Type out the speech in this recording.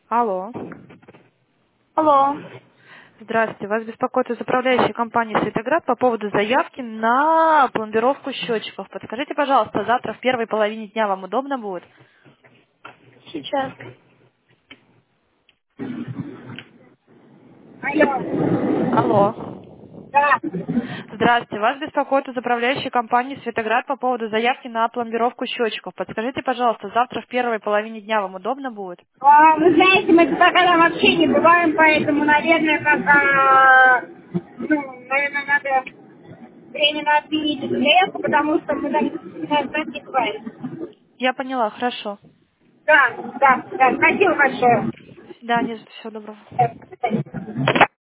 Алло. Алло. Здравствуйте. Вас беспокоит из управляющей компании «Светоград» по поводу заявки на пломбировку счетчиков. Подскажите, пожалуйста, завтра в первой половине дня вам удобно будет? Сейчас. Алло. Алло. Да. Здравствуйте. Вас беспокоит из управляющей компании «Светоград» по поводу заявки на пломбировку счетчиков. Подскажите, пожалуйста, завтра в первой половине дня вам удобно будет? Вы знаете, мы тогда вообще не бываем, поэтому, наверное, наверное, надо временно отменить эту заявку, потому что мы там не бываем. Я поняла, хорошо. Да, да, да. Спасибо большое. До свидания, всего доброго.